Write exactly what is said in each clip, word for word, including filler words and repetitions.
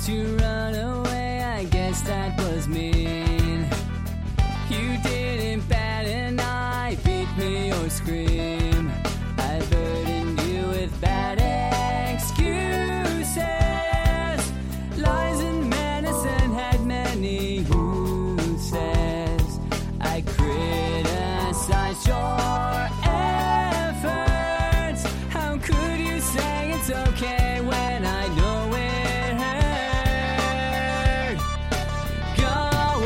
watched you run away, I guess that was mean. You didn't bat an eye, beat me or scream. I burdened you with bad excuses. Lies and medicine had many uses. I criticized your efforts. How could you say it's okay when I know it hurt? Go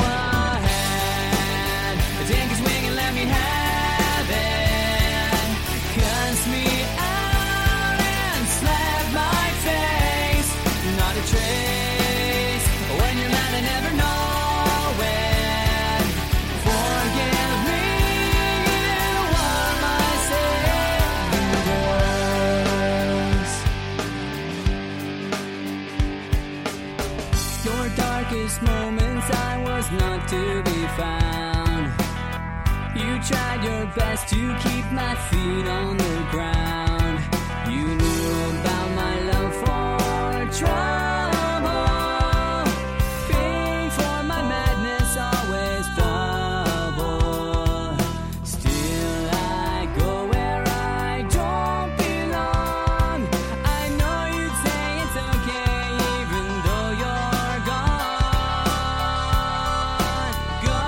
ahead, take a swing and let me have it. Cuss me out and slap my face. Not a trace. When you're mad, I never know it. Forgive me, you are my saving grace. Your darkest moments, I was not to be found. You tried your best to keep my feet on the ground. You knew about my love for trouble. Paying for my madness, always double. Still I go where I don't belong. I know you'd say it's okay even though you're gone. Go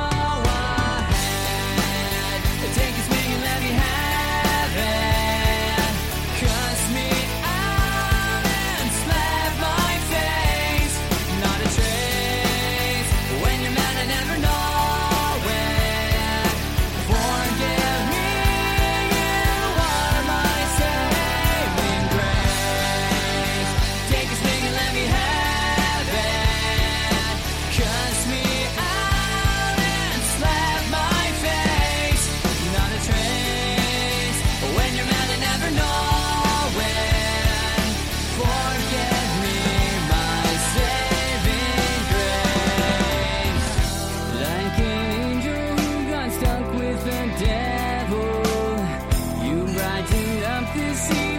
ahead, take a swing and let me have it. Cuss me out and slap my face. Not a trace. When you're mad, I never know it. Forgive me, you are my saving grace. Take a swing and let me have it. Cuss me out and slap my face. Not a trace. When you're mad, I never know it. Forgive me, my saving grace. Like an angel who got stuck with the devil, you brightened up this evening.